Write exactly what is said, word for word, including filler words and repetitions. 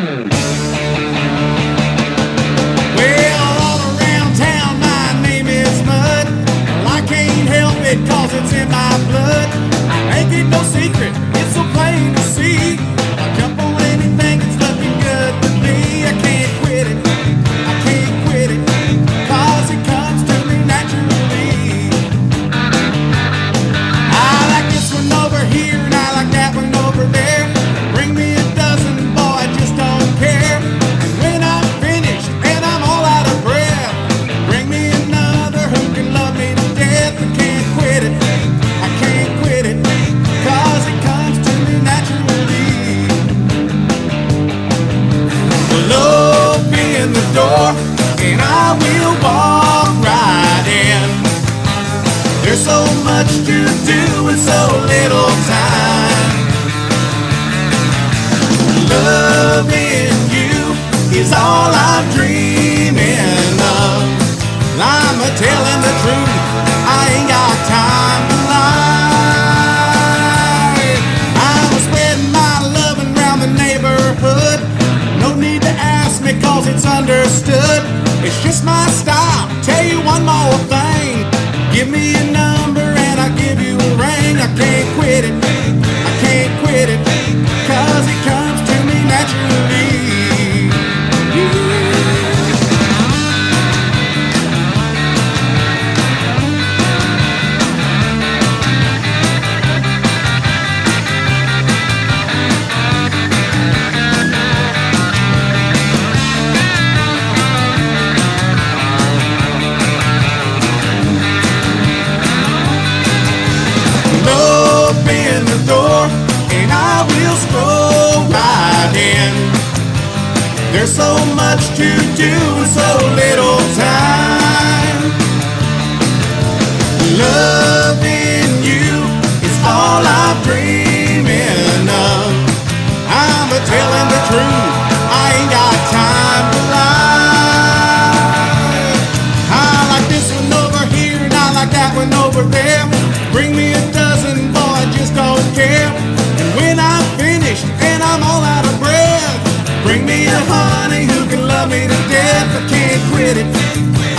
Well, all around town my name is Mud. Well, I can't help it cause it's in my blood. Ain't it no secret, it's so plain to see. I jump on anything that's looking good to me. I can't quit it, I can't quit it, cause it comes to me naturally. I like this one over here and I like that one over there. Bring me a dozen, boy, I just don't care. And when I'm finished and I'm all out of breath, bring me another who can love me to death. I can't quit it, I can't quit it, cause it comes to me naturally. Well, open the door and I will walk right in. There's so much to do in so little time. Loving you is all I'm dreaming of. I'm a telling the truth, I ain't got time to lie. I'm spreading my loving round the neighborhood. No need to ask me cause it's understood. It's just my style. Tell you one more thing, give me a number and I'll give you a ring. I can't quit it, I can't quit it, cause it comes to me naturally. Open the door and I will stroll right in. There's so much to do in so little time. Loving you is all I'm dreaming of. I'm a telling the truth, I ain't got time to lie. I like this one over here and I like that one over there. Bring me a dozen, boy, I just don't care. And when I'm finished and I'm all out of breath, bring me a honey who can love me to death. I can't quit it,